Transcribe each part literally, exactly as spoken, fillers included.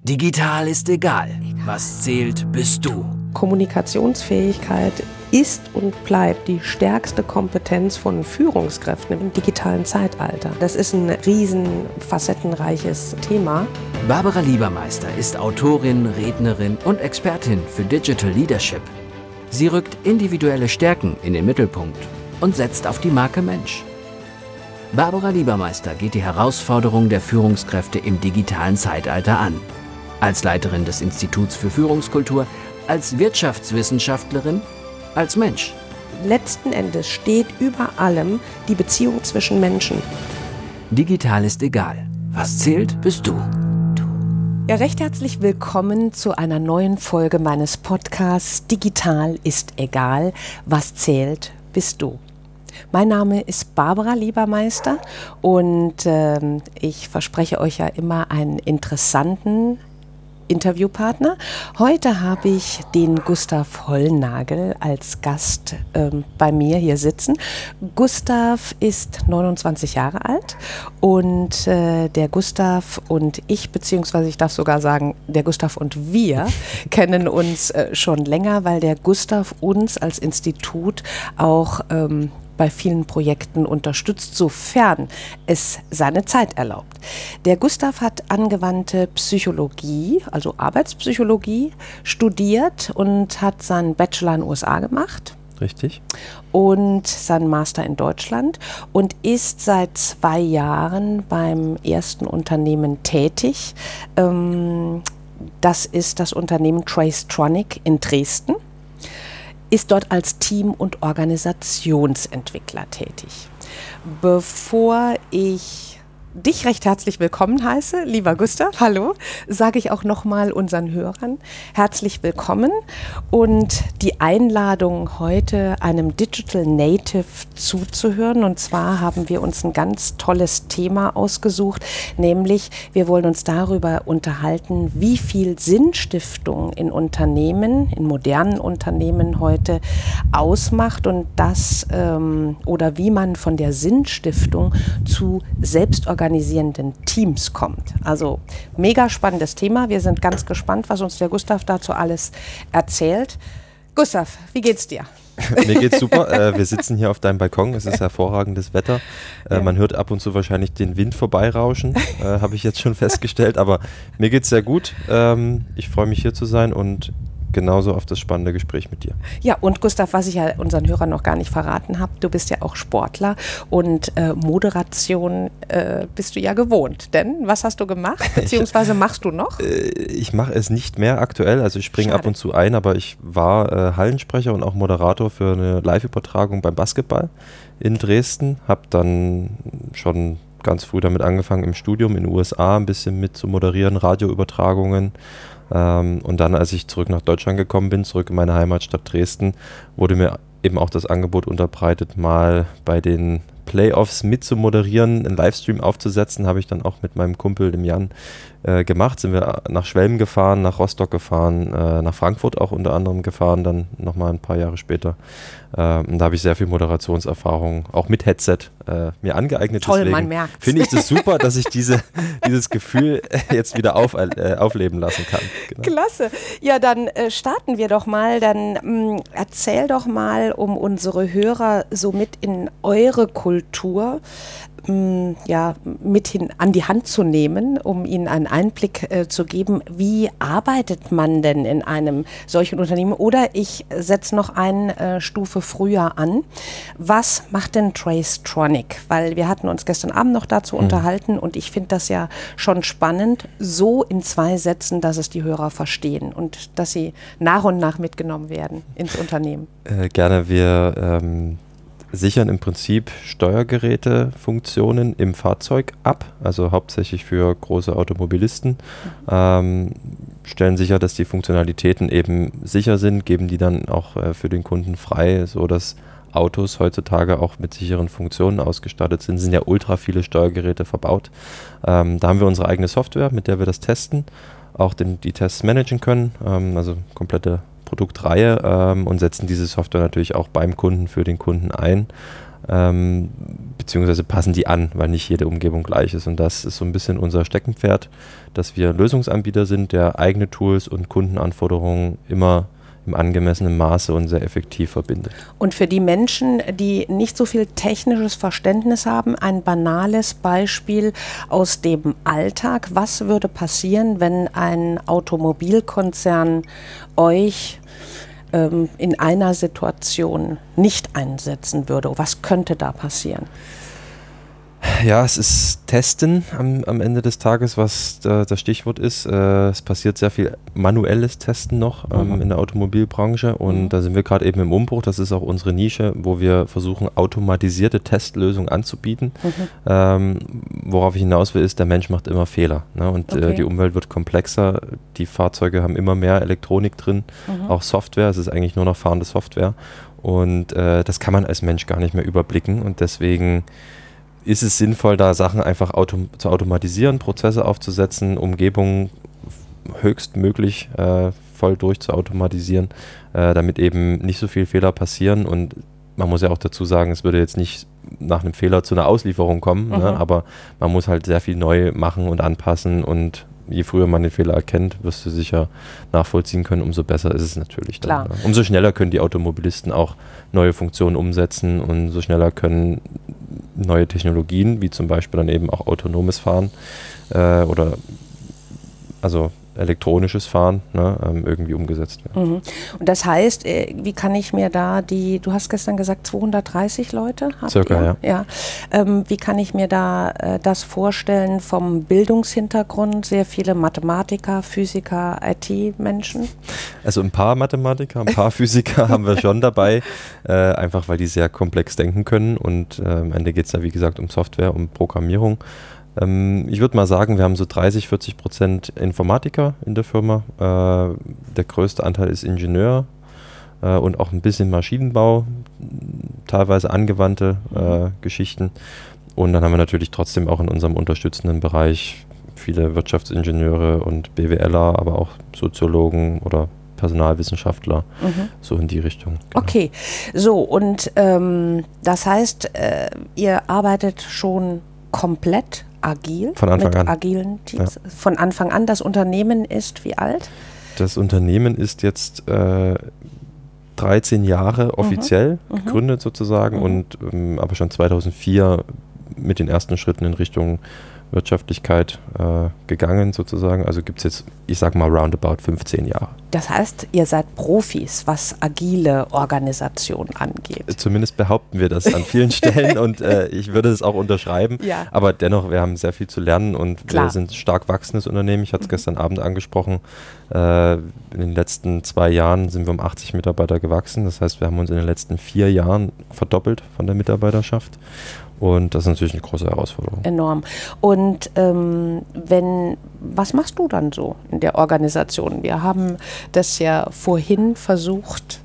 Digital ist egal. Was zählt, bist du. Kommunikationsfähigkeit ist und bleibt die stärkste Kompetenz von Führungskräften im digitalen Zeitalter. Das ist ein riesen facettenreiches Thema. Barbara Liebermeister ist Autorin, Rednerin und Expertin für Digital Leadership. Sie rückt individuelle Stärken in den Mittelpunkt und setzt auf die Marke Mensch. Barbara Liebermeister geht die Herausforderung der Führungskräfte im digitalen Zeitalter an. Als Leiterin des Instituts für Führungskultur, als Wirtschaftswissenschaftlerin, als Mensch. Letzten Endes steht über allem die Beziehung zwischen Menschen. Digital ist egal. Was zählt, bist du. Ja, recht herzlich willkommen zu einer neuen Folge meines Podcasts Digital ist egal. Was zählt, bist du. Mein Name ist Barbara Liebermeister und äh, ich verspreche euch ja immer einen interessanten Interviewpartner. Heute habe ich den Gustav Hollnagel als Gast ähm, bei mir hier sitzen. Gustav ist neunundzwanzig Jahre alt und äh, der Gustav und ich, beziehungsweise ich darf sogar sagen, der Gustav und wir kennen uns äh, schon länger, weil der Gustav uns als Institut auch ähm, bei vielen Projekten unterstützt, sofern es seine Zeit erlaubt. Der Gustav hat angewandte Psychologie, also Arbeitspsychologie, studiert und hat seinen Bachelor in den U S A gemacht. Richtig. Und seinen Master in Deutschland und ist seit zwei Jahren beim ersten Unternehmen tätig. Ähm, das ist das Unternehmen Tracetronic in Dresden. Ist dort als Team- und Organisationsentwickler tätig. Bevor ich dich recht herzlich willkommen heiße, lieber Gustav, hallo, sage ich auch nochmal unseren Hörern herzlich willkommen und die Einladung heute einem Digital Native zuzuhören. Und zwar haben wir uns ein ganz tolles Thema ausgesucht, nämlich wir wollen uns darüber unterhalten, wie viel Sinnstiftung in Unternehmen, in modernen Unternehmen heute ausmacht und das ähm, oder wie man von der Sinnstiftung zu Selbstorganisation organisierenden Teams kommt. Also mega spannendes Thema. Wir sind ganz gespannt, was uns der Gustav dazu alles erzählt. Gustav, wie geht's dir? Mir geht's super. Äh, wir sitzen hier auf deinem Balkon. Es ist hervorragendes Wetter. Äh, ja. Man hört ab und zu wahrscheinlich den Wind vorbeirauschen, äh, habe ich jetzt schon festgestellt. Aber mir geht's sehr gut. Ähm, ich freue mich hier zu sein und genauso auf das spannende Gespräch mit dir. Ja, und Gustav, was ich ja unseren Hörern noch gar nicht verraten habe, du bist ja auch Sportler und äh, Moderation äh, bist du ja gewohnt. Denn was hast du gemacht, beziehungsweise machst du noch? Äh, ich mache es nicht mehr aktuell, also ich springe ab und zu ein, aber ich war äh, Hallensprecher und auch Moderator für eine Live-Übertragung beim Basketball in Dresden, habe dann schon ganz früh damit angefangen, im Studium in den U S A ein bisschen mit zu moderieren, Radioübertragungen. Ähm, und dann, als ich zurück nach Deutschland gekommen bin, zurück in meine Heimatstadt Dresden, wurde mir eben auch das Angebot unterbreitet, mal bei den Playoffs mit zu moderieren, einen Livestream aufzusetzen, habe ich dann auch mit meinem Kumpel, dem Jan, äh, gemacht. Sind wir nach Schwelm gefahren, nach Rostock gefahren, äh, nach Frankfurt auch unter anderem gefahren, dann nochmal ein paar Jahre später. Äh, und da habe ich sehr viel Moderationserfahrung, auch mit Headset, äh, mir angeeignet. Toll, Deswegen man merkt. finde ich das super, dass ich diese, dieses Gefühl jetzt wieder auf, äh, aufleben lassen kann. Genau. Klasse. Ja, dann äh, starten wir doch mal. Dann mh, erzähl doch mal, um unsere Hörer so mit in eure Kultur mh, ja, mit hin an die Hand zu nehmen, um ihnen einen Einblick äh, zu geben, wie arbeitet man denn in einem solchen Unternehmen? Oder ich setze noch eine äh, Stufe früher an. Was macht denn Tracetronic? Weil wir hatten uns gestern Abend noch dazu mhm. unterhalten und ich finde das ja schon spannend, so in zwei Sätzen, dass es die Hörer verstehen und dass sie nach und nach mitgenommen werden ins Unternehmen. Äh, gerne, wir ähm sichern im Prinzip Steuergerätefunktionen im Fahrzeug ab, also hauptsächlich für große Automobilisten, mhm. ähm, stellen sicher, dass die Funktionalitäten eben sicher sind, geben die dann auch äh, für den Kunden frei, so dass Autos heutzutage auch mit sicheren Funktionen ausgestattet sind. Es sind ja ultra viele Steuergeräte verbaut. Ähm, da haben wir unsere eigene Software, mit der wir das testen, auch den, die Tests managen können, ähm, also komplette Produktreihe ähm, und setzen diese Software natürlich auch beim Kunden für den Kunden ein. ähm, beziehungsweise passen die an, weil nicht jede Umgebung gleich ist. Und das ist so ein bisschen unser Steckenpferd, dass wir Lösungsanbieter sind, der eigene Tools und Kundenanforderungen immer im angemessenen Maße und sehr effektiv verbindet. Und für die Menschen, die nicht so viel technisches Verständnis haben, ein banales Beispiel aus dem Alltag. Was würde passieren, wenn ein Automobilkonzern euch ähm, in einer Situation nicht einsetzen würde? Was könnte da passieren? Ja, es ist Testen am, am Ende des Tages, was da, das Stichwort ist. Äh, es passiert sehr viel manuelles Testen noch ähm, mhm. in der Automobilbranche und mhm. da sind wir gerade eben im Umbruch. Das ist auch unsere Nische, wo wir versuchen, automatisierte Testlösungen anzubieten. Mhm. Ähm, worauf ich hinaus will, ist, der Mensch macht immer Fehler, ne? Und okay. äh, die Umwelt wird komplexer. Die Fahrzeuge haben immer mehr Elektronik drin, mhm. auch Software. Es ist eigentlich nur noch fahrende Software und äh, das kann man als Mensch gar nicht mehr überblicken und deswegen ist es sinnvoll, da Sachen einfach autom- zu automatisieren, Prozesse aufzusetzen, Umgebungen höchstmöglich äh, voll durchzuautomatisieren, äh, damit eben nicht so viele Fehler passieren. Und man muss ja auch dazu sagen, es würde jetzt nicht nach einem Fehler zu einer Auslieferung kommen, mhm. ne? Aber man muss halt sehr viel neu machen und anpassen und je früher man den Fehler erkennt, wirst du sicher nachvollziehen können, umso besser ist es natürlich dann. Ne? Umso schneller können die Automobilisten auch neue Funktionen umsetzen und so schneller können neue Technologien, wie zum Beispiel dann eben auch autonomes Fahren äh, oder also elektronisches Fahren, ne, ähm, irgendwie umgesetzt werden. Mhm. Und das heißt, äh, wie kann ich mir da die, du hast gestern gesagt zweihundertdreißig Leute? Habt Circa, ihr? ja. ja. Ähm, wie kann ich mir da äh, das vorstellen vom Bildungshintergrund? Sehr viele Mathematiker, Physiker, I T-Menschen? Also ein paar Mathematiker, ein paar Physiker haben wir schon dabei, äh, einfach weil die sehr komplex denken können und äh, am Ende geht es ja wie gesagt um Software, um Programmierung. Ich würde mal sagen, wir haben so dreißig, vierzig Prozent Informatiker in der Firma. Äh, der größte Anteil ist Ingenieur äh, und auch ein bisschen Maschinenbau, teilweise angewandte äh, Geschichten. Und dann haben wir natürlich trotzdem auch in unserem unterstützenden Bereich viele Wirtschaftsingenieure und BWLer, aber auch Soziologen oder Personalwissenschaftler, mhm. so in die Richtung. Genau. Okay, so und ähm, das heißt, äh, ihr arbeitet schon komplett agil, von Anfang mit an. agilen Teams. Ja. Von Anfang an. Das Unternehmen ist wie alt? Das Unternehmen ist jetzt äh, dreizehn Jahre offiziell mhm. gegründet sozusagen mhm. und ähm, aber schon zweitausendvier mit den ersten Schritten in Richtung Wirtschaftlichkeit äh, gegangen sozusagen. Also gibt es jetzt, ich sag mal, roundabout fünfzehn Jahre. Das heißt, ihr seid Profis, was agile Organisation angeht. Zumindest behaupten wir das an vielen Stellen und äh, ich würde es auch unterschreiben. Ja. Aber dennoch, wir haben sehr viel zu lernen und Klar. wir sind ein stark wachsendes Unternehmen. Ich hatte es mhm. gestern Abend angesprochen. Äh, in den letzten zwei Jahren sind wir um achtzig Mitarbeiter gewachsen. Das heißt, wir haben uns in den letzten vier Jahren verdoppelt von der Mitarbeiterschaft. Und das ist natürlich eine große Herausforderung. Enorm. Und ähm, wenn, was machst du dann so in der Organisation? Wir haben das ja vorhin versucht,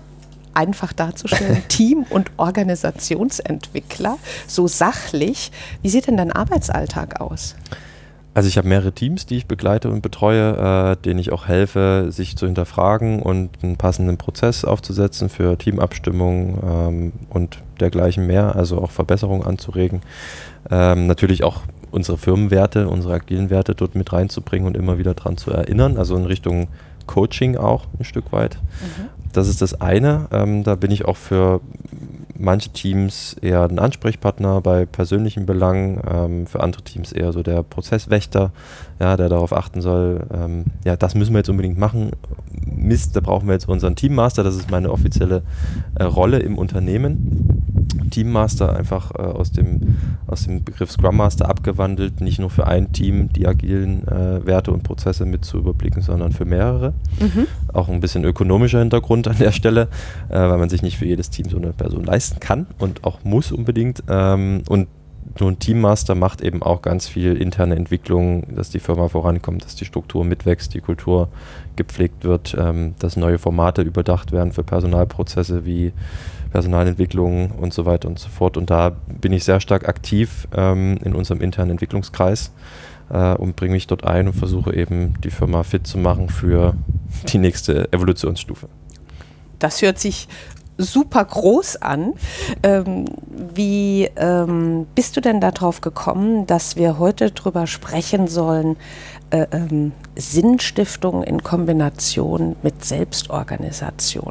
einfach darzustellen. Team- und Organisationsentwickler, so sachlich. Wie sieht denn dein Arbeitsalltag aus? Also ich habe mehrere Teams, die ich begleite und betreue, äh, denen ich auch helfe, sich zu hinterfragen und einen passenden Prozess aufzusetzen für Teamabstimmung ähm, und dergleichen mehr, also auch Verbesserungen anzuregen. Ähm, natürlich auch unsere Firmenwerte, unsere agilen Werte dort mit reinzubringen und immer wieder dran zu erinnern, also in Richtung Coaching auch ein Stück weit. Mhm. Das ist das eine. Ähm, da bin ich auch für manche Teams eher ein Ansprechpartner bei persönlichen Belangen, ähm, für andere Teams eher so der Prozesswächter, ja, der darauf achten soll, ähm, ja, das müssen wir jetzt unbedingt machen. Mist, da brauchen wir jetzt unseren Teammaster, das ist meine offizielle äh, Rolle im Unternehmen. Teammaster einfach äh, aus dem, aus dem Begriff Scrum Master abgewandelt, nicht nur für ein Team die agilen äh, Werte und Prozesse mit zu überblicken, sondern für mehrere. Mhm. Auch ein bisschen ökonomischer Hintergrund an der Stelle, äh, weil man sich nicht für jedes Team so eine Person leisten kann und auch muss unbedingt. Ähm, und nur ein Teammaster macht eben auch ganz viel interne Entwicklung, dass die Firma vorankommt, dass die Struktur mitwächst, die Kultur gepflegt wird, ähm, dass neue Formate überdacht werden für Personalprozesse wie Personalentwicklung und so weiter und so fort. Und da bin ich sehr stark aktiv ähm, in unserem internen Entwicklungskreis äh, und bringe mich dort ein und versuche eben die Firma fit zu machen für die nächste Evolutionsstufe. Das hört sich super groß an. Ähm, wie ähm, bist du denn darauf gekommen, dass wir heute drüber sprechen sollen, äh, ähm, Sinnstiftung in Kombination mit Selbstorganisation?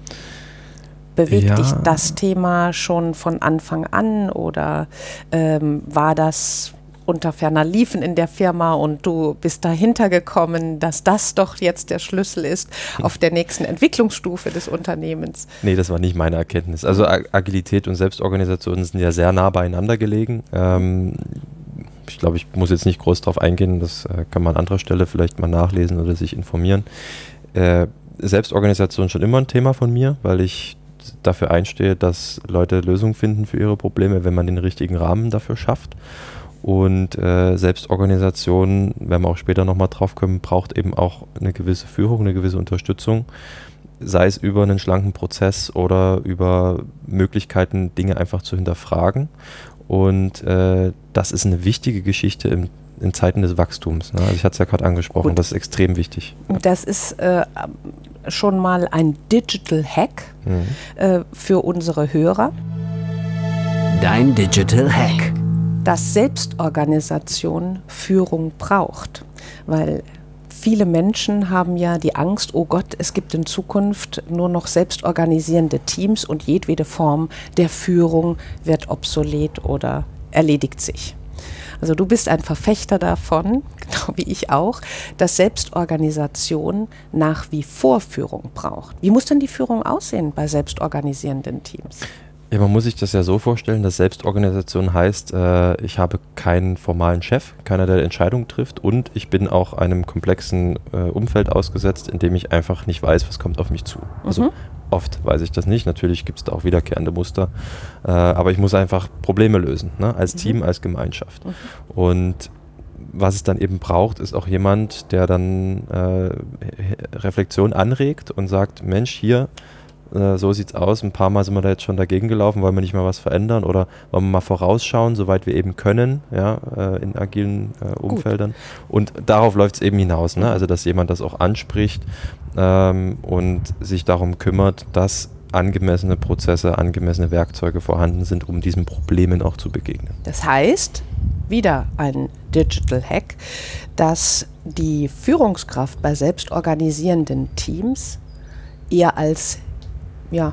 Bewegt Ja. dich das Thema schon von Anfang an oder ähm, war das unter ferner Liefen in der Firma und du bist dahinter gekommen, dass das doch jetzt der Schlüssel ist auf der nächsten Entwicklungsstufe des Unternehmens? Nee, das war nicht meine Erkenntnis. Also Agilität und Selbstorganisation sind ja sehr nah beieinander gelegen. Ähm, ich glaube, ich muss jetzt nicht groß drauf eingehen, das äh, kann man an anderer Stelle vielleicht mal nachlesen oder sich informieren. Äh, Selbstorganisation ist schon immer ein Thema von mir, weil ich dafür einstehe, dass Leute Lösungen finden für ihre Probleme, wenn man den richtigen Rahmen dafür schafft. Und äh, Selbstorganisation, werden wir auch später nochmal drauf kommen, braucht eben auch eine gewisse Führung, eine gewisse Unterstützung, sei es über einen schlanken Prozess oder über Möglichkeiten, Dinge einfach zu hinterfragen. Und äh, das ist eine wichtige Geschichte im, in Zeiten des Wachstums. Ne? Also ich hatte es ja gerade angesprochen, Gut. Das ist extrem wichtig. Das ist äh, schon mal ein Digital Hack mhm. äh, für unsere Hörer. Dein Digital Hack. Dass Selbstorganisation Führung braucht, weil viele Menschen haben ja die Angst, oh Gott, es gibt in Zukunft nur noch selbstorganisierende Teams und jedwede Form der Führung wird obsolet oder erledigt sich. Also du bist ein Verfechter davon, genau wie ich auch, dass Selbstorganisation nach wie vor Führung braucht. Wie muss denn die Führung aussehen bei selbstorganisierenden Teams? Ja, man muss sich das ja so vorstellen, dass Selbstorganisation heißt, äh, ich habe keinen formalen Chef, keiner, der Entscheidungen trifft und ich bin auch einem komplexen äh, Umfeld ausgesetzt, in dem ich einfach nicht weiß, was kommt auf mich zu. Mhm. Also oft weiß ich das nicht, natürlich gibt es da auch wiederkehrende Muster, äh, aber ich muss einfach Probleme lösen, ne? Als mhm. Team, als Gemeinschaft. Mhm. Und was es dann eben braucht, ist auch jemand, der dann äh, Reflexion anregt und sagt, Mensch, hier, so sieht's aus, ein paar Mal sind wir da jetzt schon dagegen gelaufen, wollen wir nicht mal was verändern oder wollen wir mal vorausschauen, soweit wir eben können, ja, äh, in agilen äh, Umfeldern. Gut. Und darauf läuft es eben hinaus, ne? Also dass jemand das auch anspricht ähm, und sich darum kümmert, dass angemessene Prozesse, angemessene Werkzeuge vorhanden sind, um diesen Problemen auch zu begegnen. Das heißt, wieder ein Digital Hack, dass die Führungskraft bei selbstorganisierenden Teams eher als ja,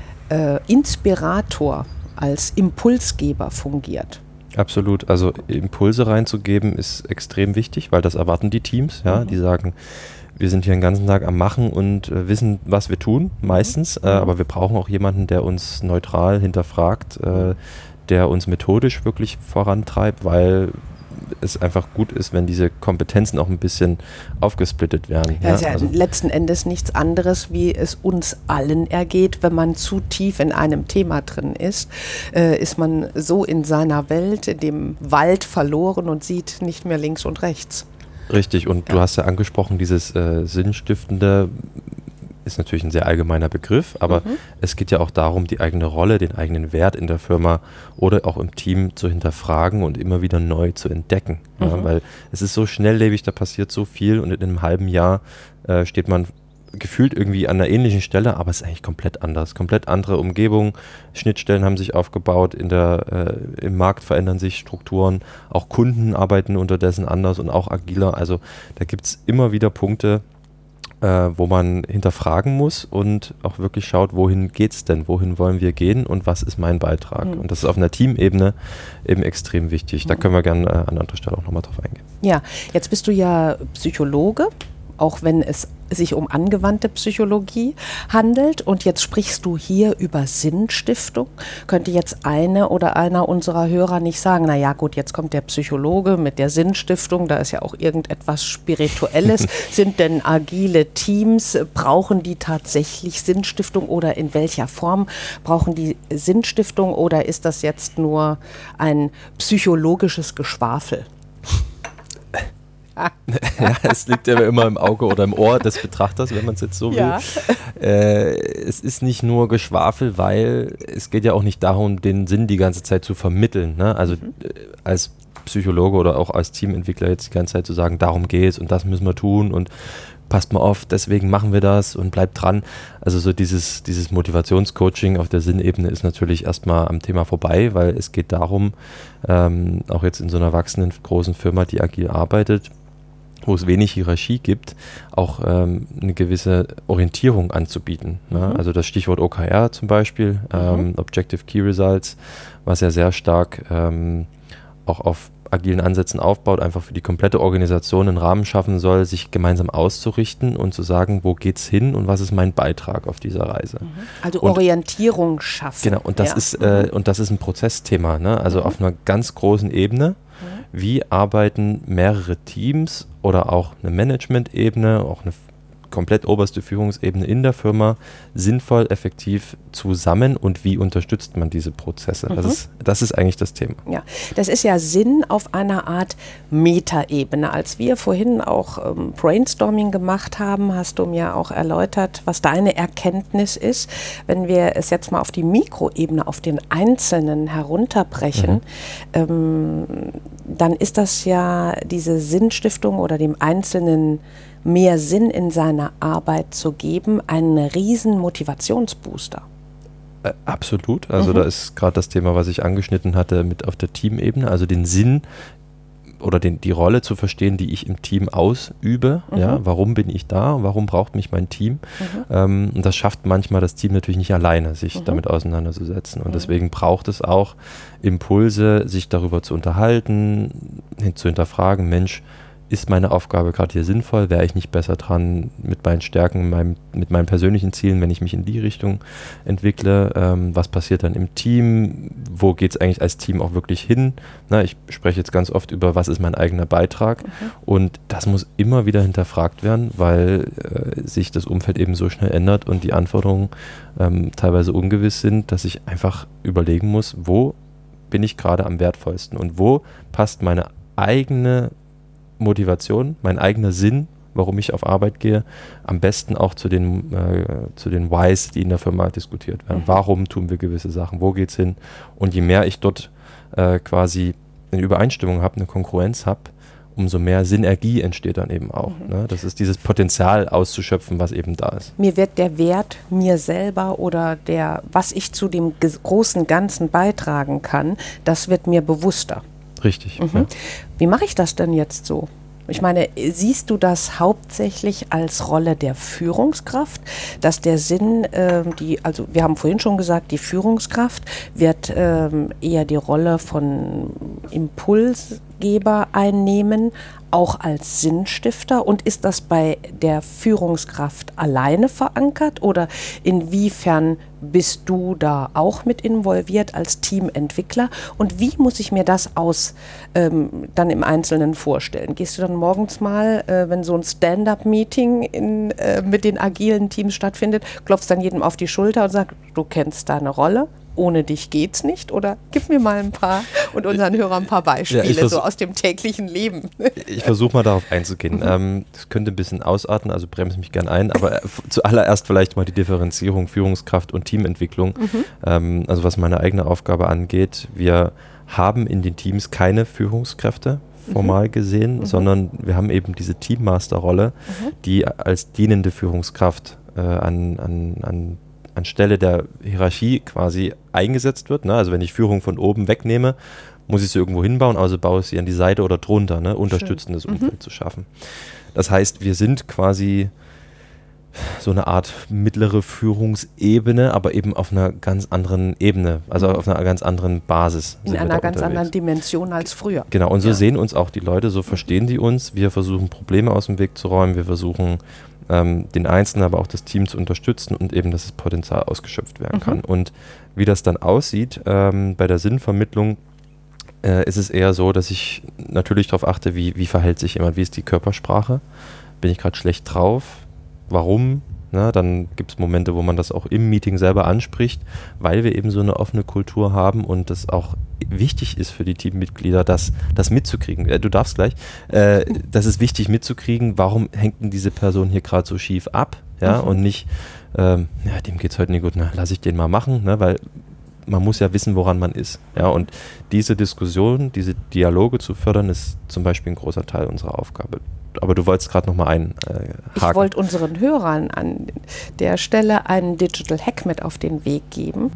äh, Inspirator, als Impulsgeber fungiert. Absolut, also Impulse reinzugeben ist extrem wichtig, weil das erwarten die Teams, ja, mhm. die sagen, wir sind hier den ganzen Tag am Machen und äh, wissen, was wir tun, meistens, mhm. äh, aber wir brauchen auch jemanden, der uns neutral hinterfragt, äh, der uns methodisch wirklich vorantreibt, weil es einfach gut ist, wenn diese Kompetenzen auch ein bisschen aufgesplittet werden. Ja, ja, ist ja also letzten Endes nichts anderes, wie es uns allen ergeht, wenn man zu tief in einem Thema drin ist, äh, ist man so in seiner Welt, in dem Wald verloren und sieht nicht mehr links und rechts. Richtig, und ja. du hast ja angesprochen, dieses äh, Sinnstiftende ist natürlich ein sehr allgemeiner Begriff, aber mhm. es geht ja auch darum, die eigene Rolle, den eigenen Wert in der Firma oder auch im Team zu hinterfragen und immer wieder neu zu entdecken. Mhm. Ja, weil es ist so schnelllebig, da passiert so viel und in einem halben Jahr äh, steht man gefühlt irgendwie an einer ähnlichen Stelle, aber es ist eigentlich komplett anders. Komplett andere Umgebung, Schnittstellen haben sich aufgebaut, in der, äh, im Markt verändern sich Strukturen, auch Kunden arbeiten unterdessen anders und auch agiler. Also da gibt es immer wieder Punkte, Äh, wo man hinterfragen muss und auch wirklich schaut, wohin geht's denn, wohin wollen wir gehen und was ist mein Beitrag. Mhm. Und das ist auf einer Teamebene eben extrem wichtig. Mhm. Da können wir gerne äh, an anderer Stelle auch nochmal drauf eingehen. Ja, jetzt bist du ja Psychologe, auch wenn es sich um angewandte Psychologie handelt. Und jetzt sprichst du hier über Sinnstiftung. Könnte jetzt eine oder einer unserer Hörer nicht sagen, na ja gut, jetzt kommt der Psychologe mit der Sinnstiftung, da ist ja auch irgendetwas Spirituelles. Sind denn agile Teams, brauchen die tatsächlich Sinnstiftung oder in welcher Form brauchen die Sinnstiftung oder ist das jetzt nur ein psychologisches Geschwafel? Ja, es liegt ja immer im Auge oder im Ohr des Betrachters, wenn man es jetzt so will. Ja. Äh, es ist nicht nur Geschwafel, weil es geht ja auch nicht darum, den Sinn die ganze Zeit zu vermitteln. Ne? Also mhm. äh, als Psychologe oder auch als Teamentwickler jetzt die ganze Zeit zu sagen, darum geht's und das müssen wir tun und passt mal auf, deswegen machen wir das und bleibt dran. Also so dieses, dieses Motivationscoaching auf der Sinnebene ist natürlich erstmal am Thema vorbei, weil es geht darum, ähm, auch jetzt in so einer wachsenden großen Firma, die agil arbeitet, wo es wenig Hierarchie gibt, auch ähm, eine gewisse Orientierung anzubieten. Mhm. Ne? Also das Stichwort O K R zum Beispiel, mhm. ähm, Objective Key Results, was ja sehr stark ähm, auch auf agilen Ansätzen aufbaut, einfach für die komplette Organisation einen Rahmen schaffen soll, sich gemeinsam auszurichten und zu sagen, wo geht's hin und was ist mein Beitrag auf dieser Reise. Also und, Orientierung schaffen. Genau, und das, ja. ist, äh, und das ist ein Prozessthema, ne? Also mhm. auf einer ganz großen Ebene. Mhm. Wie arbeiten mehrere Teams oder auch eine Management-Ebene, auch eine komplett oberste Führungsebene in der Firma sinnvoll, effektiv zusammen und wie unterstützt man diese Prozesse? Mhm. Das ist, das ist eigentlich das Thema. Ja, das ist ja Sinn auf einer Art Metaebene. Als wir vorhin auch ähm, Brainstorming gemacht haben, hast du mir auch erläutert, was deine Erkenntnis ist. Wenn wir es jetzt mal auf die Mikroebene, auf den Einzelnen herunterbrechen, mhm. ähm, dann ist das ja diese Sinnstiftung oder dem Einzelnen mehr Sinn in seiner Arbeit zu geben, ein riesen Motivationsbooster. Äh, absolut. Also mhm. da ist gerade das Thema, was ich angeschnitten hatte, mit auf der Teamebene, also den Sinn oder den, die Rolle zu verstehen, die ich im Team ausübe. Mhm. Ja, warum bin ich da? Warum braucht mich mein Team? Mhm. Ähm, und das schafft manchmal das Team natürlich nicht alleine, sich mhm. damit auseinanderzusetzen. Und mhm. deswegen braucht es auch Impulse, sich darüber zu unterhalten, hin zu hinterfragen, Mensch, ist meine Aufgabe gerade hier sinnvoll? Wäre ich nicht besser dran mit meinen Stärken, meinem, mit meinen persönlichen Zielen, wenn ich mich in die Richtung entwickle? Ähm, was passiert dann im Team? Wo geht es eigentlich als Team auch wirklich hin? Na, ich spreche jetzt ganz oft über, was ist mein eigener Beitrag? Mhm. Und das muss immer wieder hinterfragt werden, weil äh, sich das Umfeld eben so schnell ändert und die Anforderungen ähm, teilweise ungewiss sind, dass ich einfach überlegen muss, wo bin ich gerade am wertvollsten und wo passt meine eigene Motivation, mein eigener Sinn, warum ich auf Arbeit gehe, am besten auch zu den, äh, zu den Whys, die in der Firma diskutiert werden. Mhm. Warum tun wir gewisse Sachen? Wo geht's hin? Und je mehr ich dort äh, quasi eine Übereinstimmung habe, eine Konkurrenz habe, umso mehr Synergie entsteht dann eben auch. Mhm. Ne? Das ist dieses Potenzial auszuschöpfen, was eben da ist. Mir wird der Wert mir selber oder der, was ich zu dem großen Ganzen beitragen kann, das wird mir bewusster. Richtig. Mhm. Ja. Wie mache ich das denn jetzt so? Ich meine, siehst du das hauptsächlich als Rolle der Führungskraft, dass der Sinn, äh, die, also wir haben vorhin schon gesagt, die Führungskraft wird äh, eher die Rolle von Impulsgeber einnehmen, auch als Sinnstifter? Und ist das bei der Führungskraft alleine verankert oder inwiefern bist du da auch mit involviert als Teamentwickler? Und wie muss ich mir das aus ähm, dann im Einzelnen vorstellen? Gehst du dann morgens mal, äh, wenn so ein Stand-up-Meeting in, äh, mit den agilen Teams stattfindet, klopfst dann jedem auf die Schulter und sagst, du kennst deine Rolle? Ohne dich geht's nicht? Oder gib mir mal ein paar und unseren Hörern ein paar Beispiele, ja, so aus dem täglichen Leben. Ich versuche mal darauf einzugehen. Mhm. Ähm, das könnte ein bisschen ausarten, also bremse mich gern ein, aber äh, zuallererst vielleicht mal die Differenzierung Führungskraft und Teamentwicklung. Mhm. Ähm, also was meine eigene Aufgabe angeht, wir haben in den Teams keine Führungskräfte, formal mhm. gesehen, mhm. sondern wir haben eben diese Teammaster-Rolle, mhm. die als dienende Führungskraft äh, an, an, an anstelle der Hierarchie quasi eingesetzt wird. Ne? Also wenn ich Führung von oben wegnehme, muss ich sie irgendwo hinbauen, also baue ich sie an die Seite oder drunter, ne? Unterstützendes Schön. Umfeld mhm. zu schaffen. Das heißt, wir sind quasi so eine Art mittlere Führungsebene, aber eben auf einer ganz anderen Ebene, also auf einer ganz anderen Basis. In einer ganz unterwegs. anderen Dimension als früher. Genau, und so ja. sehen uns auch die Leute, so verstehen die uns. Wir versuchen Probleme aus dem Weg zu räumen, wir versuchen den Einzelnen, aber auch das Team zu unterstützen und eben, dass das Potenzial ausgeschöpft werden mhm. kann. Und wie das dann aussieht ähm, bei der Sinnvermittlung, äh, ist es eher so, dass ich natürlich darauf achte, wie, wie verhält sich jemand, wie ist die Körpersprache, bin ich gerade schlecht drauf, warum? Na, dann gibt es Momente, wo man das auch im Meeting selber anspricht, weil wir eben so eine offene Kultur haben und das auch wichtig ist für die Teammitglieder, das, das mitzukriegen. Äh, du darfst gleich. Äh, das ist wichtig mitzukriegen, warum hängt denn diese Person hier gerade so schief ab? Ja, mhm. und nicht, ähm, ja, dem geht es heute nicht gut, na, lass ich den mal machen, ne, weil man muss ja wissen, woran man ist. Ja, und diese Diskussion, diese Dialoge zu fördern, ist zum Beispiel ein großer Teil unserer Aufgabe. Aber du wolltest gerade noch mal einen äh, Ich wollte unseren Hörern an der Stelle einen Digital Hack mit auf den Weg geben.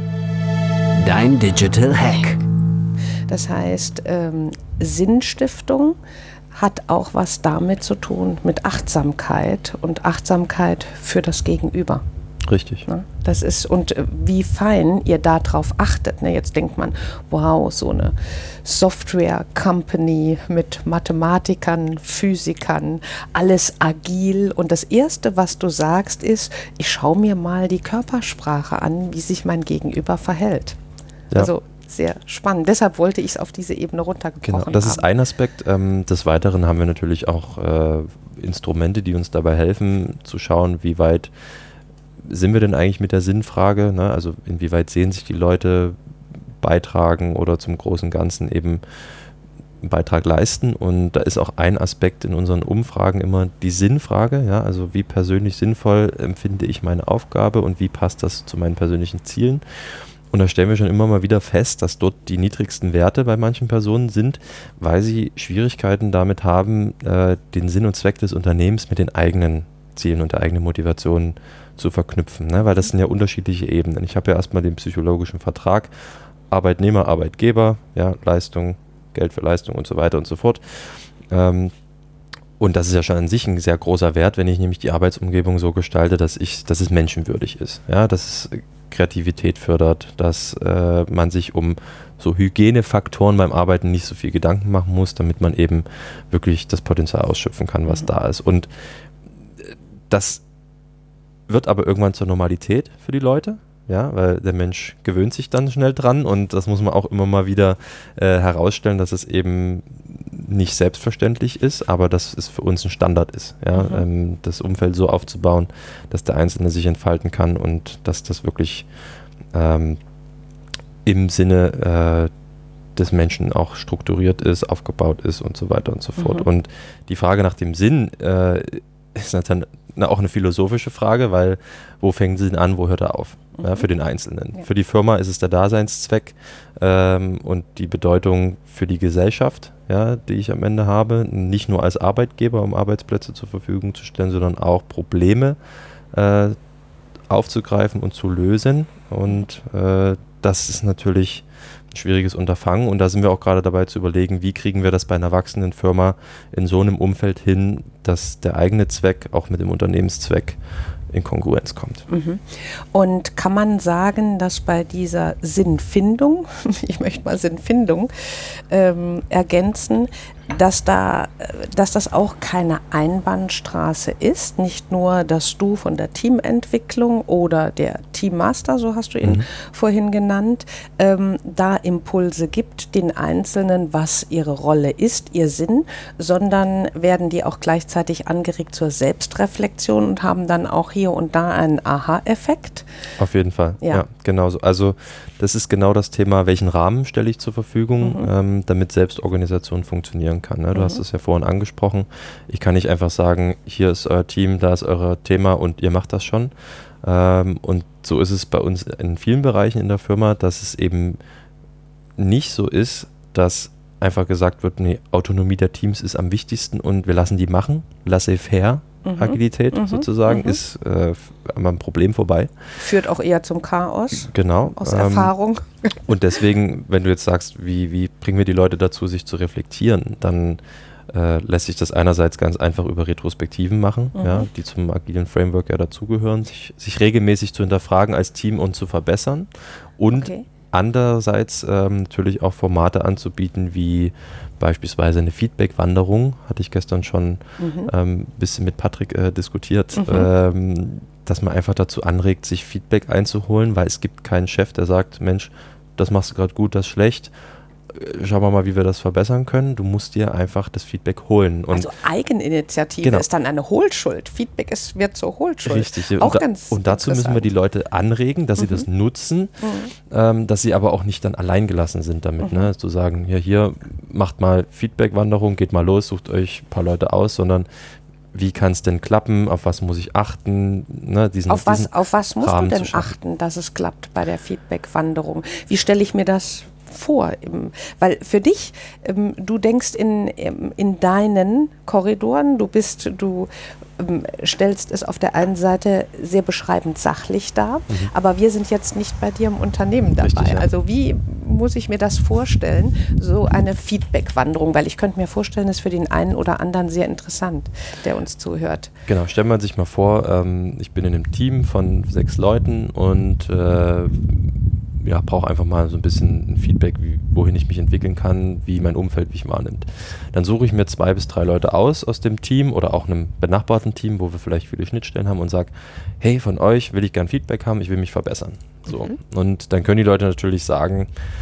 Dein Digital Hack. Das heißt, ähm, Sinnstiftung hat auch was damit zu tun, mit Achtsamkeit und Achtsamkeit für das Gegenüber. Richtig. Ne? Das ist, und äh, wie fein ihr darauf achtet. Ne? Jetzt denkt man, wow, so eine Software-Company mit Mathematikern, Physikern, alles agil. Und das Erste, was du sagst, ist, ich schaue mir mal die Körpersprache an, wie sich mein Gegenüber verhält. Ja. Also sehr spannend. Deshalb wollte ich es auf diese Ebene runtergebrochen Genau, das haben. ist ein Aspekt. Ähm, des Weiteren haben wir natürlich auch äh, Instrumente, die uns dabei helfen, zu schauen, wie weit sind wir denn eigentlich mit der Sinnfrage, ne? Also inwieweit sehen sich die Leute beitragen oder zum großen Ganzen eben einen Beitrag leisten. Und da ist auch ein Aspekt in unseren Umfragen immer die Sinnfrage, ja? Also wie persönlich sinnvoll empfinde ich meine Aufgabe und wie passt das zu meinen persönlichen Zielen. Und da stellen wir schon immer mal wieder fest, dass dort die niedrigsten Werte bei manchen Personen sind, weil sie Schwierigkeiten damit haben, äh, den Sinn und Zweck des Unternehmens mit den eigenen Zielen und der eigenen Motivation zu verknüpfen, ne? Weil das sind ja unterschiedliche Ebenen. Ich habe ja erstmal den psychologischen Vertrag, Arbeitnehmer, Arbeitgeber, ja, Leistung, Geld für Leistung und so weiter und so fort. Ähm, und das ist ja schon an sich ein sehr großer Wert, wenn ich nämlich die Arbeitsumgebung so gestalte, dass ich, dass es menschenwürdig ist, ja, dass es Kreativität fördert, dass äh, man sich um so Hygienefaktoren beim Arbeiten nicht so viel Gedanken machen muss, damit man eben wirklich das Potenzial ausschöpfen kann, was mhm. da ist. Und das wird aber irgendwann zur Normalität für die Leute, ja, weil der Mensch gewöhnt sich dann schnell dran und das muss man auch immer mal wieder äh, herausstellen, dass es eben nicht selbstverständlich ist, aber dass es für uns ein Standard ist, ja, mhm. ähm, das Umfeld so aufzubauen, dass der Einzelne sich entfalten kann und dass das wirklich ähm, im Sinne äh, des Menschen auch strukturiert ist, aufgebaut ist und so weiter und so fort. Mhm. Und die Frage nach dem Sinn äh, ist natürlich auch eine philosophische Frage, weil wo fängt Sinn an, wo hört er auf? Mhm. Ja, für den Einzelnen. Ja. Für die Firma ist es der Daseinszweck ähm, und die Bedeutung für die Gesellschaft, ja, die ich am Ende habe, nicht nur als Arbeitgeber, um Arbeitsplätze zur Verfügung zu stellen, sondern auch Probleme äh, aufzugreifen und zu lösen. Und äh, das ist natürlich ein schwieriges Unterfangen und da sind wir auch gerade dabei zu überlegen, wie kriegen wir das bei einer wachsenden Firma in so einem Umfeld hin, dass der eigene Zweck auch mit dem Unternehmenszweck in Kongruenz kommt. Mhm. Und kann man sagen, dass bei dieser Sinnfindung, ich möchte mal Sinnfindung ähm, ergänzen, dass, da, dass das auch keine Einbahnstraße ist, nicht nur, dass du von der Teamentwicklung oder der Teammaster, so hast du ihn mhm. vorhin genannt, ähm, da Impulse gibt, den Einzelnen, was ihre Rolle ist, ihr Sinn, sondern werden die auch gleichzeitig angeregt zur Selbstreflexion und haben dann auch hier und da einen Aha-Effekt? Auf jeden Fall, ja, ja genauso. Also das ist genau das Thema, welchen Rahmen stelle ich zur Verfügung, mhm. ähm, damit Selbstorganisation funktionieren kann. Ne? Du mhm. hast es ja vorhin angesprochen. Ich kann nicht einfach sagen, hier ist euer Team, da ist euer Thema und ihr macht das schon. Ähm, und so ist es bei uns in vielen Bereichen in der Firma, dass es eben nicht so ist, dass einfach gesagt wird, nee, Autonomie der Teams ist am wichtigsten und wir lassen die machen, laissez-faire. Mhm. Agilität mhm. sozusagen, mhm. ist äh, am Problem vorbei. Führt auch eher zum Chaos. Genau. Aus ähm, Erfahrung. Und deswegen, wenn du jetzt sagst, wie, wie bringen wir die Leute dazu, sich zu reflektieren, dann äh, lässt sich das einerseits ganz einfach über Retrospektiven machen, mhm. ja, die zum agilen Framework ja dazugehören, sich, sich regelmäßig zu hinterfragen als Team und zu verbessern und okay. andererseits ähm, natürlich auch Formate anzubieten, wie beispielsweise eine Feedback-Wanderung, hatte ich gestern schon ein mhm. ähm, bisschen mit Patrick äh, diskutiert, mhm. ähm, dass man einfach dazu anregt, sich Feedback einzuholen, weil es gibt keinen Chef, der sagt, Mensch, das machst du gerade gut, das schlecht, schauen wir mal, wie wir das verbessern können. Du musst dir einfach das Feedback holen. Und also Eigeninitiative genau. ist dann eine Hohlschuld. Feedback ist, wird zur Hohlschuld. Richtig. Auch und, ganz und dazu müssen wir die Leute anregen, dass mhm. sie das nutzen, mhm. ähm, dass sie aber auch nicht dann allein gelassen sind damit. Mhm. Ne? Zu sagen, ja, hier macht mal Feedback-Wanderung, geht mal los, sucht euch ein paar Leute aus, sondern wie kann es denn klappen, auf was muss ich achten. Ne, diesen, auf, was, diesen auf was musst Rahmen du denn zu schaffen. achten, dass es klappt bei der Feedback-Wanderung? Wie stelle ich mir das vor? Weil für dich, du denkst in, in deinen Korridoren, du bist, du stellst es auf der einen Seite sehr beschreibend sachlich dar, mhm. aber wir sind jetzt nicht bei dir im Unternehmen dabei. Richtig, ja. Also wie muss ich mir das vorstellen, so eine Feedback-Wanderung? Weil ich könnte mir vorstellen, das ist für den einen oder anderen sehr interessant, der uns zuhört. Genau, stellen wir sich mal vor, ähm, ich bin in einem Team von sechs Leuten und äh, ja, brauche einfach mal so ein bisschen ein Feedback, wie, wohin ich mich entwickeln kann, wie mein Umfeld mich wahrnimmt. Dann suche ich mir zwei bis drei Leute aus aus dem Team oder auch einem benachbarten Team, wo wir vielleicht viele Schnittstellen haben und sage, hey, von euch will ich gern Feedback haben, ich will mich verbessern. So. Mhm. Und dann können die Leute natürlich sagen,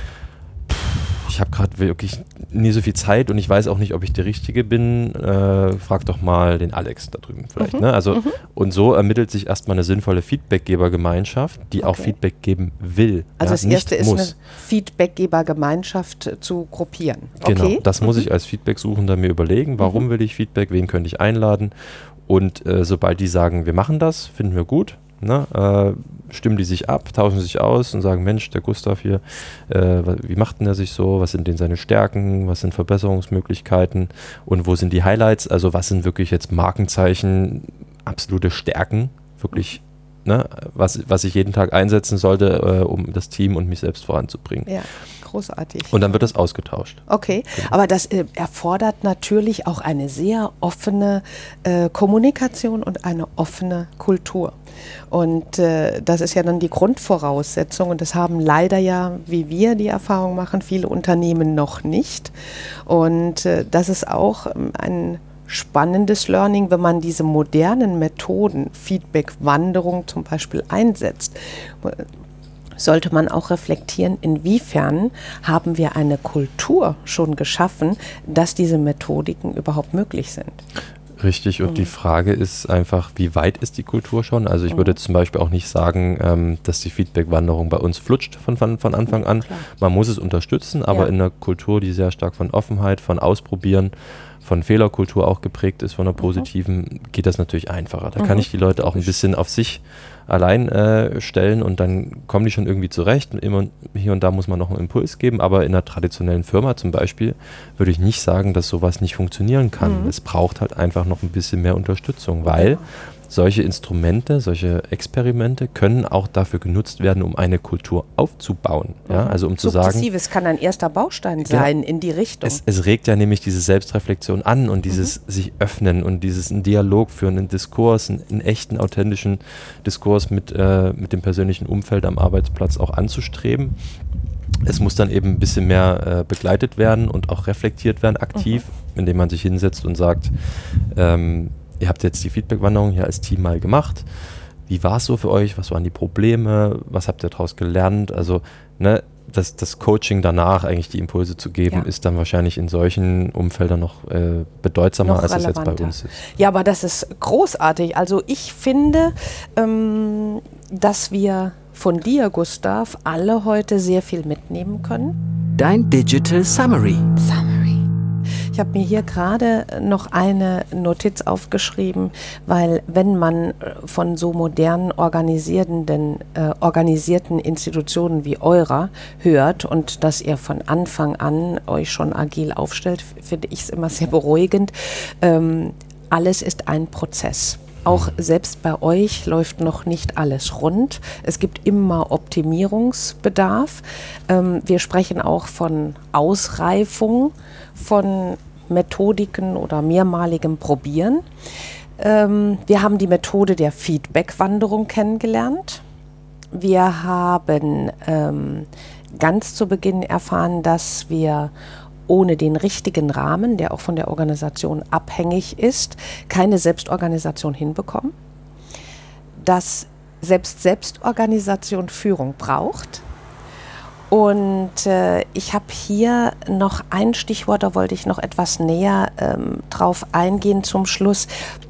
ich habe gerade wirklich nie so viel Zeit und ich weiß auch nicht, ob ich der Richtige bin. Äh, frag doch mal den Alex da drüben vielleicht. Mhm. Ne? Also, mhm. Und so ermittelt sich erstmal eine sinnvolle Feedbackgebergemeinschaft, die okay. auch Feedback geben will. Also ja, das erste ist muss. eine Feedbackgebergemeinschaft zu gruppieren. Okay. Genau, das mhm. muss ich als Feedbacksuchender mir überlegen. Warum mhm. will ich Feedback? Wen könnte ich einladen? Und äh, sobald die sagen, wir machen das, finden wir gut. Ne, äh, stimmen die sich ab, tauschen sich aus und sagen, Mensch, der Gustav hier, äh, wie macht denn er sich so, was sind denn seine Stärken, was sind Verbesserungsmöglichkeiten und wo sind die Highlights, also was sind wirklich jetzt Markenzeichen, absolute Stärken, wirklich, ne, was, was ich jeden Tag einsetzen sollte, äh, um das Team und mich selbst voranzubringen. Ja. Großartig. Und dann wird das ausgetauscht. Okay, genau. Aber das äh, erfordert natürlich auch eine sehr offene äh, Kommunikation und eine offene Kultur. Und äh, das ist ja dann die Grundvoraussetzung und das haben leider ja, wie wir die Erfahrung machen, viele Unternehmen noch nicht. Und äh, das ist auch ähm, ein spannendes Learning, wenn man diese modernen Methoden, Feedback-Wanderung zum Beispiel einsetzt. Sollte man auch reflektieren, inwiefern haben wir eine Kultur schon geschaffen, dass diese Methodiken überhaupt möglich sind. Richtig, und mhm. die Frage ist einfach, wie weit ist die Kultur schon? Also ich mhm. würde zum Beispiel auch nicht sagen, ähm, dass die Feedback-Wanderung bei uns flutscht von, von, von Anfang an. Klar. Man muss es unterstützen, aber ja. in einer Kultur, die sehr stark von Offenheit, von Ausprobieren, von Fehlerkultur auch geprägt ist, von einer positiven, mhm. geht das natürlich einfacher. Da mhm. kann ich die Leute auch ein bisschen auf sich allein äh, stellen und dann kommen die schon irgendwie zurecht. Immer hier und da muss man noch einen Impuls geben, aber in einer traditionellen Firma zum Beispiel würde ich nicht sagen, dass sowas nicht funktionieren kann. Mhm. Es braucht halt einfach noch ein bisschen mehr Unterstützung, weil ja. solche Instrumente, solche Experimente können auch dafür genutzt werden, um eine Kultur aufzubauen. Mhm. Ja, also um zu sagen, Sukzessives kann ein erster Baustein sein ja, in die Richtung. Es, es regt ja nämlich diese Selbstreflexion an und dieses mhm. sich öffnen und dieses einen Dialog führen, einen Diskurs, einen, einen echten, authentischen Diskurs mit, äh, mit dem persönlichen Umfeld am Arbeitsplatz auch anzustreben. Es muss dann eben ein bisschen mehr äh, begleitet werden und auch reflektiert werden, aktiv, mhm. indem man sich hinsetzt und sagt, ähm, ihr habt jetzt die Feedback-Wanderung hier als Team mal gemacht. Wie war es so für euch? Was waren die Probleme? Was habt ihr daraus gelernt? Also ne, das, das Coaching danach, eigentlich die Impulse zu geben, ja. ist dann wahrscheinlich in solchen Umfeldern noch äh, bedeutsamer, noch als es jetzt bei uns ist. Ja, aber das ist großartig. Also ich finde, ähm, dass wir von dir, Gustav, alle heute sehr viel mitnehmen können. Dein Digital Summary. Summary. Ich habe mir hier gerade noch eine Notiz aufgeschrieben, weil wenn man von so modernen organisierenden, äh, organisierten Institutionen wie eurer hört und dass ihr von Anfang an euch schon agil aufstellt, finde ich es immer sehr beruhigend. Ähm, alles ist ein Prozess. Auch selbst bei euch läuft noch nicht alles rund. Es gibt immer Optimierungsbedarf. Ähm, wir sprechen auch von Ausreifung, von Methodiken oder mehrmaligem Probieren. Ähm, wir haben die Methode der Feedback-Wanderung kennengelernt. Wir haben ähm, ganz zu Beginn erfahren, dass wir ohne den richtigen Rahmen, der auch von der Organisation abhängig ist, keine Selbstorganisation hinbekommen. Dass selbst Selbstorganisation Führung braucht. Und äh, ich habe hier noch ein Stichwort, da wollte ich noch etwas näher ähm, drauf eingehen zum Schluss.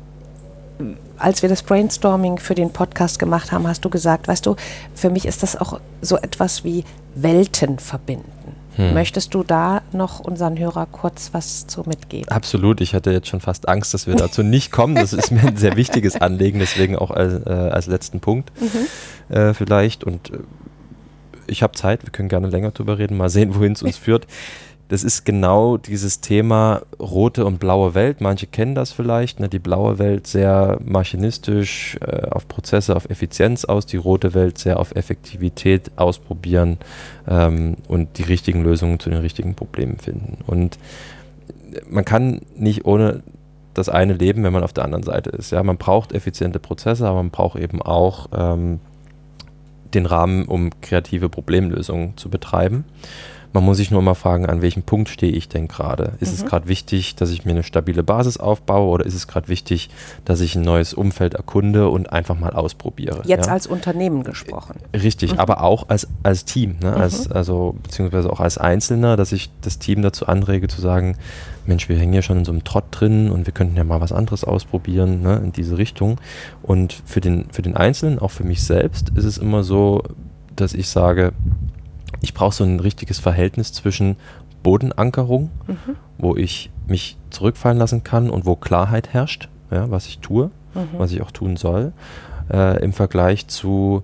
Als wir das Brainstorming für den Podcast gemacht haben, hast du gesagt, weißt du, für mich ist das auch so etwas wie Welten verbinden. Hm. Möchtest du da noch unseren Hörer kurz was zu mitgeben? Absolut, ich hatte jetzt schon fast Angst, dass wir dazu nicht kommen. Das ist mir ein sehr wichtiges Anliegen, deswegen auch als, äh, als letzten Punkt mhm. äh, vielleicht. Und äh, ich habe Zeit, wir können gerne länger drüber reden, mal sehen, wohin es uns führt. Das ist genau dieses Thema rote und blaue Welt. Manche kennen das vielleicht. Ne? Die blaue Welt sehr maschinistisch, äh, auf Prozesse, auf Effizienz aus. Die rote Welt sehr auf Effektivität ausprobieren ähm, und die richtigen Lösungen zu den richtigen Problemen finden. Und man kann nicht ohne das eine leben, wenn man auf der anderen Seite ist. Ja? Man braucht effiziente Prozesse, aber man braucht eben auch ähm, den Rahmen, um kreative Problemlösungen zu betreiben. Man muss sich nur mal fragen, an welchem Punkt stehe ich denn gerade? Ist mhm. es gerade wichtig, dass ich mir eine stabile Basis aufbaue oder ist es gerade wichtig, dass ich ein neues Umfeld erkunde und einfach mal ausprobiere? Jetzt ja? als Unternehmen gesprochen. Richtig, mhm. aber auch als, als Team, ne? mhm. als, also beziehungsweise auch als Einzelner, dass ich das Team dazu anrege zu sagen, Mensch, wir hängen ja schon in so einem Trott drin und wir könnten ja mal was anderes ausprobieren, ne? in diese Richtung. Und für den, für den Einzelnen, auch für mich selbst, ist es immer so, dass ich sage, ich brauche so ein richtiges Verhältnis zwischen Bodenankerung, mhm. wo ich mich zurückfallen lassen kann und wo Klarheit herrscht, ja, was ich tue, mhm. was ich auch tun soll, äh, im Vergleich zu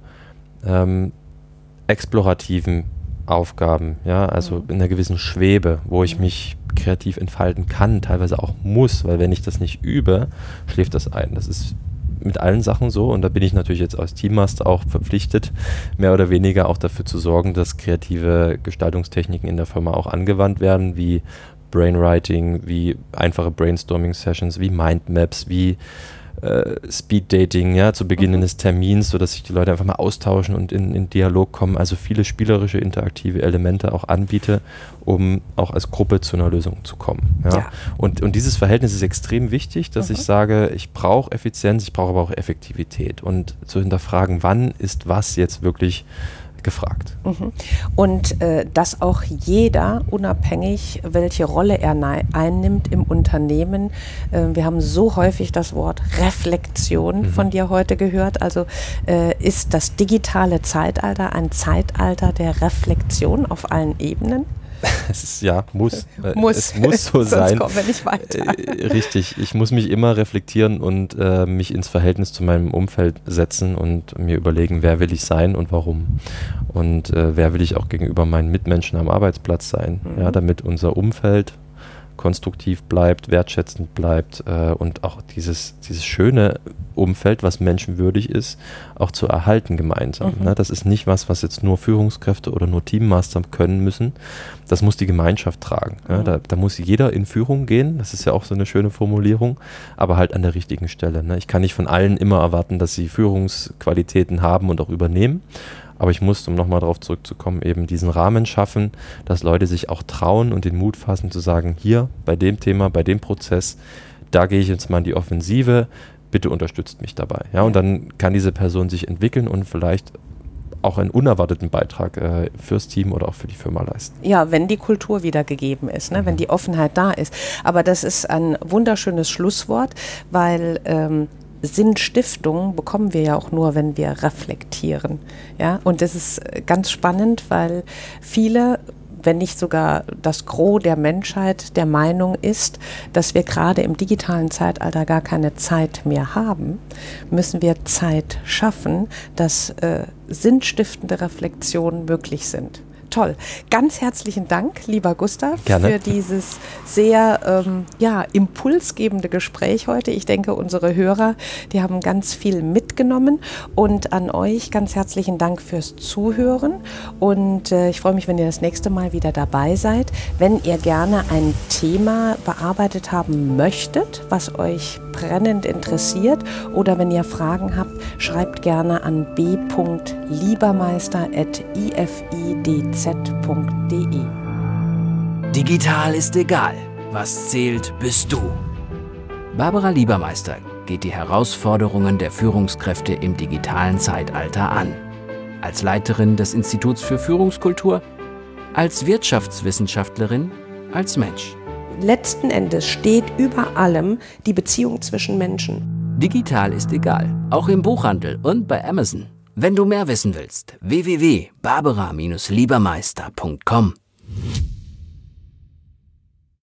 ähm, explorativen Aufgaben, ja, also mhm. in einer gewissen Schwebe, wo ich mich kreativ entfalten kann, teilweise auch muss, weil wenn ich das nicht übe, schläft das ein. Das ist mit allen Sachen so und da bin ich natürlich jetzt als Teammaster auch verpflichtet, mehr oder weniger auch dafür zu sorgen, dass kreative Gestaltungstechniken in der Firma auch angewandt werden, wie Brainwriting, wie einfache Brainstorming-Sessions, wie Mindmaps, wie äh, Speed-Dating, ja, zu Beginn eines Termins, sodass sich die Leute einfach mal austauschen und in, in Dialog kommen, also viele spielerische, interaktive Elemente auch anbiete, um auch als Gruppe zu einer Lösung zu kommen. Ja? Ja. Und, und dieses Verhältnis ist extrem wichtig, dass mhm. ich sage, ich brauche Effizienz, ich brauche aber auch Effektivität und zu hinterfragen, wann ist was jetzt wirklich gefragt. Mhm. Und äh, dass auch jeder, unabhängig, welche Rolle er einnimmt im Unternehmen, äh, wir haben so häufig das Wort Reflexion mhm. von dir heute gehört, also äh, ist das digitale Zeitalter ein Zeitalter der Reflexion auf allen Ebenen? Es ist, ja, muss. muss. Es muss so Sonst sein. kommen wir nicht weiter. Äh, richtig. Ich muss mich immer reflektieren und äh, mich ins Verhältnis zu meinem Umfeld setzen und mir überlegen, wer will ich sein und warum. Und äh, wer will ich auch gegenüber meinen Mitmenschen am Arbeitsplatz sein, mhm. ja, damit unser Umfeld konstruktiv bleibt, wertschätzend bleibt äh, und auch dieses, dieses schöne Umfeld, was menschenwürdig ist, auch zu erhalten gemeinsam. Mhm. Ne? Das ist nicht was, was jetzt nur Führungskräfte oder nur Teammaster können müssen. Das muss die Gemeinschaft tragen. Mhm. Ja? Da, da muss jeder in Führung gehen. Das ist ja auch so eine schöne Formulierung, aber halt an der richtigen Stelle. Ne? Ich kann nicht von allen immer erwarten, dass sie Führungsqualitäten haben und auch übernehmen. Aber ich muss, um nochmal darauf zurückzukommen, eben diesen Rahmen schaffen, dass Leute sich auch trauen und den Mut fassen zu sagen, hier bei dem Thema, bei dem Prozess, da gehe ich jetzt mal in die Offensive, bitte unterstützt mich dabei. Ja, und dann kann diese Person sich entwickeln und vielleicht auch einen unerwarteten Beitrag äh, fürs Team oder auch für die Firma leisten. Ja, wenn die Kultur wieder gegeben ist, ne? mhm. wenn die Offenheit da ist. Aber das ist ein wunderschönes Schlusswort, weil ähm, Sinnstiftung bekommen wir ja auch nur, wenn wir reflektieren. Ja? Und das ist ganz spannend, weil viele, wenn nicht sogar das Gros der Menschheit der Meinung ist, dass wir gerade im digitalen Zeitalter gar keine Zeit mehr haben, müssen wir Zeit schaffen, dass äh, sinnstiftende Reflexionen möglich sind. Toll. Ganz herzlichen Dank, lieber Gustav, Gerne. für dieses sehr ähm, ja, impulsgebende Gespräch heute. Ich denke, unsere Hörer, die haben ganz viel mitgenommen. Und an euch ganz herzlichen Dank fürs Zuhören. Und äh, ich freue mich, wenn ihr das nächste Mal wieder dabei seid. Wenn ihr gerne ein Thema bearbeitet haben möchtet, was euch brennend interessiert, oder wenn ihr Fragen habt, schreibt gerne an b punkt liebermeister at i f i d z punkt d e. Digital ist egal. Was zählt, bist du. Barbara Liebermeister geht die Herausforderungen der Führungskräfte im digitalen Zeitalter an. Als Leiterin des Instituts für Führungskultur, als Wirtschaftswissenschaftlerin, als Mensch. Letzten Endes steht über allem die Beziehung zwischen Menschen. Digital ist egal, auch im Buchhandel und bei Amazon. Wenn du mehr wissen willst, w w w punkt barbara Bindestrich liebermeister punkt com.